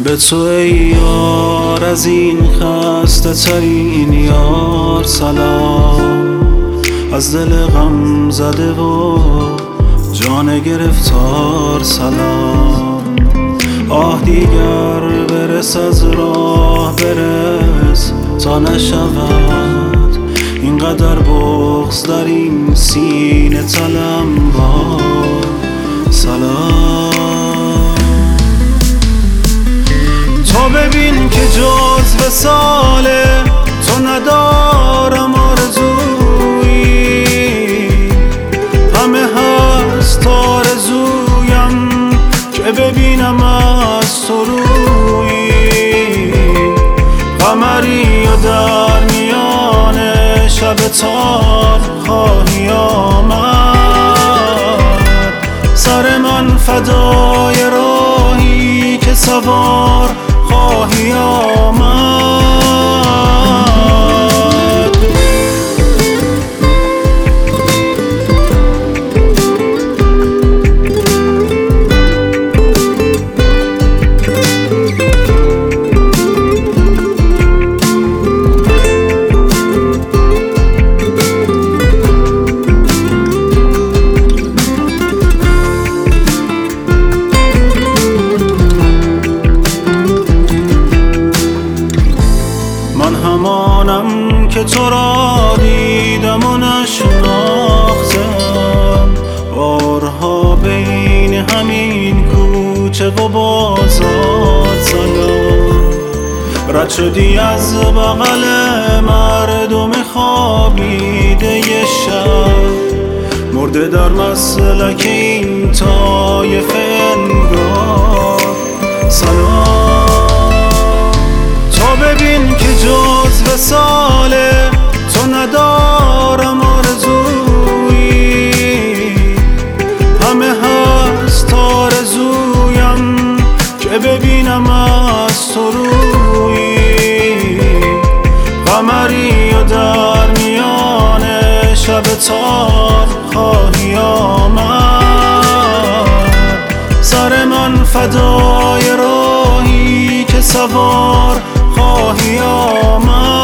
به تو ای یار از این خسته ترین یار سلام، از دل غم زده و جان گرفتار سلام. آه دیگر برس از راه برس تا نشود اینقدر بغض در این سینه طلبکار سلام. تو ببین که جز وصال تو ندارم آرزویی، همه هست آرزویم که ببینم از تو رویی. قمری و در میان شب تار خواهی آمد، سر من فدای راهی که سوار خواهی آمد. من همانم که تو را دیدم و نشناختم، بارها بین همین کوچه و بازار سلام. رد شدی از بغل مردم خوابیده ی شب، مرده در مسلک این طایفه انگار سلام. ببین که جز وصال تو ندارم آرزویی، همه هست آرزویم که ببینم از تو رویی. قمری و در میان شب تار خواهی آمد، سر من فدای راهی که سوار خواهی آمد.